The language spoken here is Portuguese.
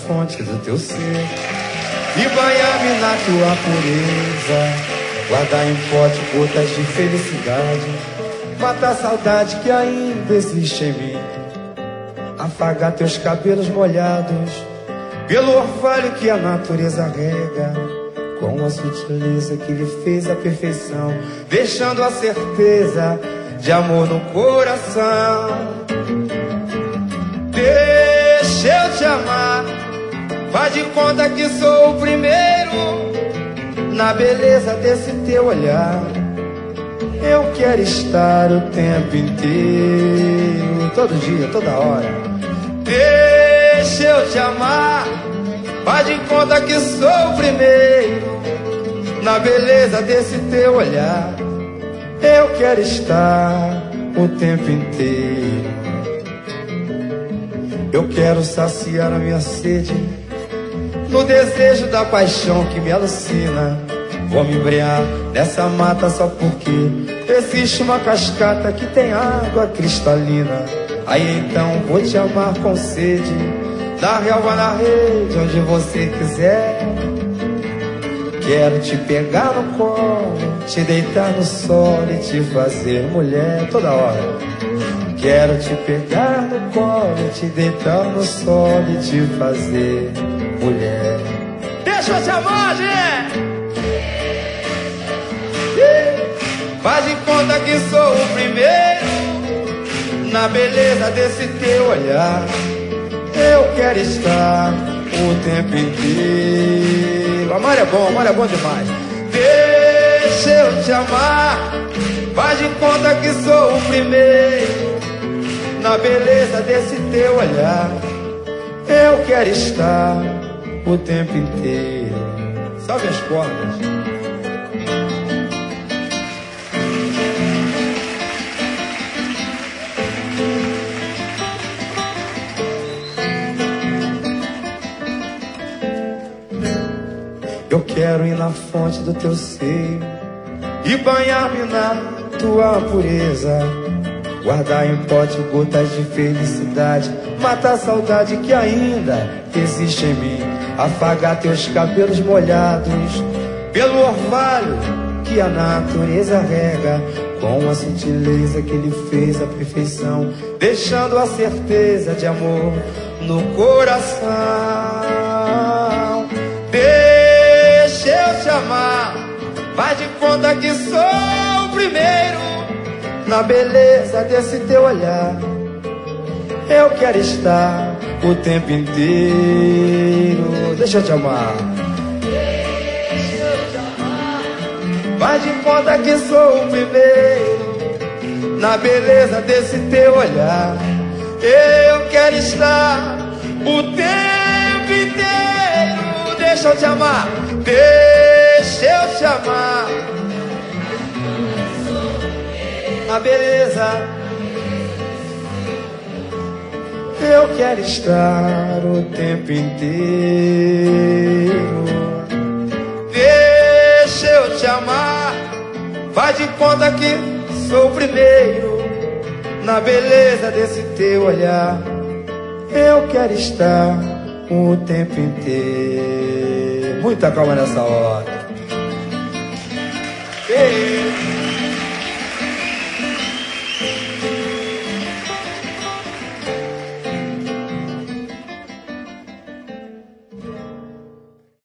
fonte do teu ser e banhar-me na tua pureza, guardar em pote gotas de felicidade, matar a saudade que ainda existe em mim, afagar teus cabelos molhados pelo orvalho que a natureza rega, com a sutileza que lhe fez a perfeição, deixando a certeza de amor no coração. Deixa eu te amar, faz de conta que sou o primeiro na beleza desse teu olhar. Eu quero estar o tempo inteiro, todo dia, toda hora. Deixa eu te amar, faz de conta que sou o primeiro na beleza desse teu olhar. Eu quero estar o tempo inteiro. Eu quero saciar a minha sede no desejo da paixão que me alucina. Vou me embrear nessa mata só porque existe uma cascata que tem água cristalina. Aí então vou te amar com sede, da relva na rede, onde você quiser. Quero te pegar no colo, te deitar no solo e te fazer mulher toda hora. Quero te pegar no colo, te deitar no solo e te fazer mulher. Deixa eu te amar, gente! Faz de conta que sou o primeiro na beleza desse teu olhar. Eu quero estar o tempo inteiro. Amar é bom demais. Deixa eu te amar, faz de conta que sou o primeiro na beleza desse teu olhar. Eu quero estar o tempo inteiro. Salve as cordas. Eu quero ir na fonte do teu seio e banhar-me na tua pureza, guardar em pote gotas de felicidade, matar a saudade que ainda existe em mim, afagar teus cabelos molhados pelo orvalho que a natureza rega, com a sutileza que lhe fez a perfeição, deixando a certeza de amor no coração. Deixa eu te amar, faz de conta que sou o primeiro na beleza desse teu olhar. Eu quero estar o tempo inteiro. Deixa eu te amar. Deixa eu te amar, faz de conta que sou o primeiro na beleza desse teu olhar. Eu quero estar o tempo inteiro. Deixa eu te amar, deixa eu te amar, a beleza. Eu quero estar o tempo inteiro. Deixa eu te amar, faz de conta que sou o primeiro na beleza desse teu olhar. Eu quero estar o tempo inteiro. Muita calma nessa hora. Ei.